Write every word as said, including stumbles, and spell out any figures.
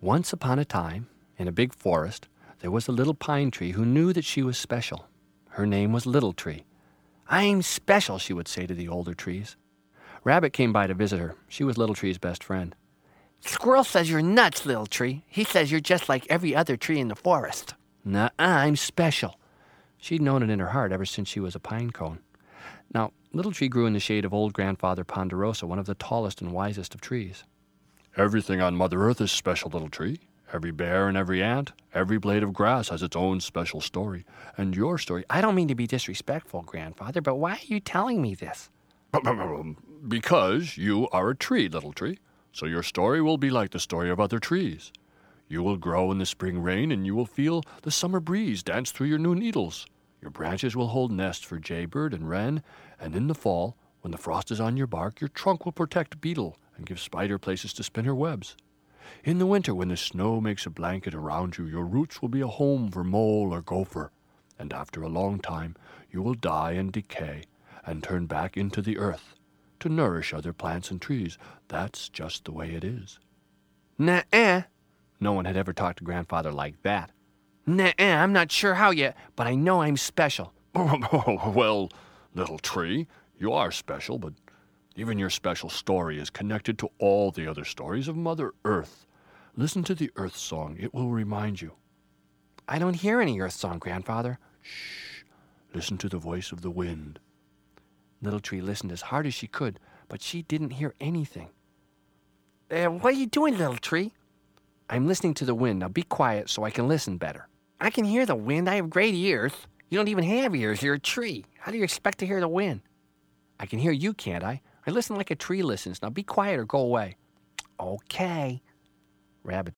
Once upon a time, in a big forest, there was a little pine tree who knew that she was special. Her name was Little Tree. "I'm special," she would say to the older trees. Rabbit came by to visit her. She was Little Tree's best friend. "Squirrel says you're nuts, Little Tree. He says you're just like every other tree in the forest." "Nuh-uh, I'm special." She'd known it in her heart ever since she was a pine cone. Now, Little Tree grew in the shade of old Grandfather Ponderosa, one of the tallest and wisest of trees. "Everything on Mother Earth is special, Little Tree. Every bear and every ant, every blade of grass has its own special story. And your story..." "I don't mean to be disrespectful, Grandfather, but why are you telling me this?" "Because you are a tree, Little Tree. So your story will be like the story of other trees. You will grow in the spring rain, and you will feel the summer breeze dance through your new needles. Your branches will hold nests for jaybird and wren, and in the fall, when the frost is on your bark, your trunk will protect beetle and give spider places to spin her webs. In the winter, when the snow makes a blanket around you, your roots will be a home for mole or gopher. And after a long time, you will die and decay and turn back into the earth to nourish other plants and trees. That's just the way it is." "Nuh-uh." No one had ever talked to Grandfather like that. "Nuh-uh, I'm not sure how yet, but I know I'm special." "Well, Little Tree, you are special, but even your special story is connected to all the other stories of Mother Earth. Listen to the Earth Song. It will remind you." "I don't hear any Earth Song, Grandfather." "Shh. Listen to the voice of the wind." Little Tree listened as hard as she could, but she didn't hear anything. Uh, what are you doing, Little Tree?" "I'm listening to the wind. Now be quiet so I can listen better." "I can hear the wind. I have great ears." "You don't even have ears. You're a tree. How do you expect to hear the wind?" "I can hear you, can't I? I listen like a tree listens. Now be quiet or go away." "Okay." Rabbit